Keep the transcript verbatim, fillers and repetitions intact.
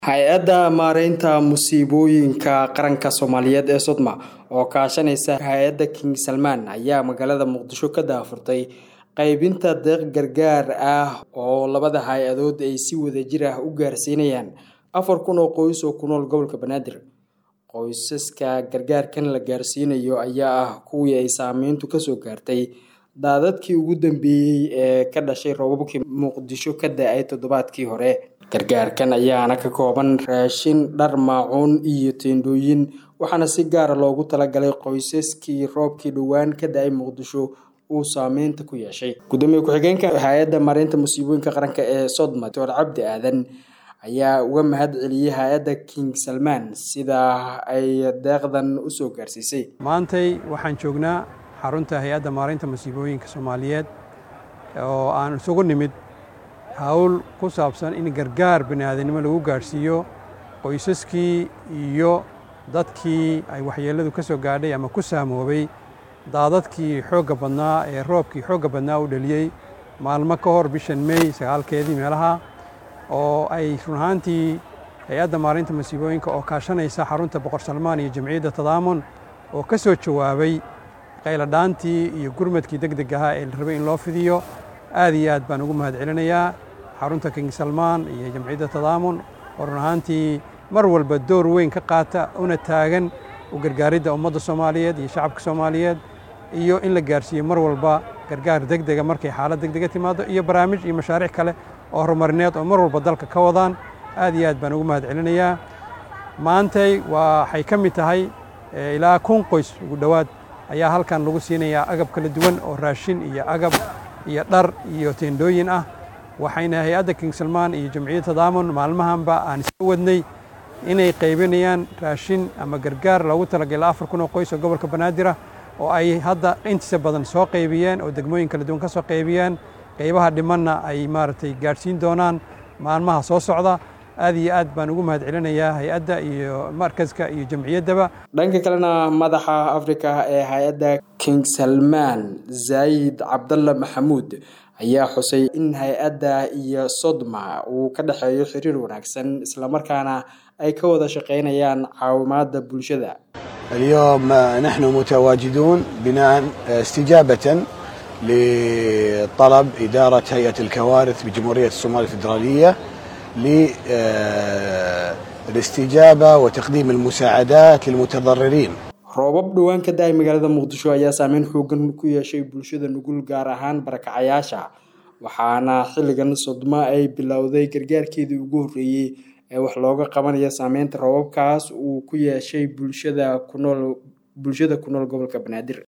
Hay'adda Maareynta Musiibooyinka Qaranka Soomaaliyeed ee Sodma oo kaashanaysa hay'adda King Salman ayaa magaalada Muqdisho ka daafurtay qaybinta deeq gargaar ah oo labada hay'adood ay si wadajir ah u gaarsiinayaan afar kun oo qoys oo ku nool gobolka Banaadir. Qoysaska gargaarkan la gaarsiinayo ayaa ah kuwii ay saameyntu ka soo gaartay daadadkii ugu dambeeyay ee ka dhashay roobabkii Muqdisho ka da'ay toddobaadkii hore. Gargaarkan ayaana ka kooban raashin, dhar, maacuun iyo teendhooyin, waxaana si gaar ah loogu talagalay qoysaskii roobkii dhawaan ka da'ay Muqdisho uu saameynta ku yeeshay. Gudoomiye ku-xigeenka hay'adda Maareynta Musiibooyinka Qaranka ee Sodma, Doctor Cabdi Aadan, ayaa uga mahad celiyay hay'adda King Salman sida ay deeqdan u soo gaarsiisay. Maantay waxaan joognaa xarunta hay'adda Maareynta Musiibooyinka Soomaaliyeed oo aan isugu nimid hawl ku saabsan in gargaar bini'aadanimo lagu gaarsiiyo qoysaskii iyo dadkii ay waxyeeladu ka soo gaadhay ama ku saamoobay daadadkii xoogga badnaa ee roobkii xoogga badnaa u dhaliyay maalmo ka hor bishan May sagaalkeedii meelaha oo ay run ahaantii hay'adda Maareynta Musiibooyinka oo kaashanaysa xarunta Boqor Salmaan iyo Jamciyadda Tadaamun oo ka soo jawaabay qayladhaantii iyo gurmadkii degdeg ahaa ee la rabay in loo fidiyo. aad iyo aad baan ugu mahad celinayaa xarunta King Salman iyo Jamciyadda Tadaamun oo run ahaantii mar walba door weyn ka qaata una taagan u gargaaridda ummadda Soomaaliyeed iyo shacabka Soomaaliyeed iyo in la gaarsiiyo mar walba gargaar degdega markay xaalad degdega timaado iyo barnaamij iyo mashaariic kale oo horumarineed oo mar walba dalka ka wadaan. aad iyo aad baan ugu mahad celinayaa. maantay waxay ka mid tahay ilaa kun qoys ugu dhowaad ayaa halkan lagu siinayaa agab kala duwan oo raashin iyo agab iyo dhar iyo teendhooyin ah. waxayna hay'adda King Salman iyo Jamciyadda Tadaamun maalmahanba aan soo wadnay inay qaybinayaan raashin ama gargaar loogu talagalay afar kun oo qoys oo gobolka Banaadir ah oo ay hadda intiisa badan soo qaybiyeen oo degmooyin kala duwan ka soo qaybiyeen. qaybaha dhimanna ay maaragtay gaarsiin doonaan maalmaha soo socda. aad iyo aad baan ugu mahad celinayaa hay'adda iyo markaska iyo jamciyaddaba. Dhanka kalena madaxa Afrika ee hay'adda King Salman, Zaid Cabdalla Maxamuud, ayaa xusay in hay'adda iyo Sodma uu ka dhaxeeyo xiriir wanaagsan isla markaana ay ka wada shaqeynayaan caawimaadda bulshada. اليوم نحن متواجدون بناء استجابة لطلب إدارة هيئة الكوارث بجمهورية الصومال الفيدرالية للاستجابة وتقديم المساعدات للمتضررين. roobab dhawaan ka da'ay magaalada Muqdisho ayaa saameyn xooggan ku yeeshay bulshada nugul gaar ahaan barakacayaasha, waxaana xilligan Sodma ay bilowday gargaarkeedii ugu horreeyay ee wax looga qabanayo saameynta roobabkaas uu ku yeeshay bulshada ku nool bulshada ku nool gobolka Banaadir.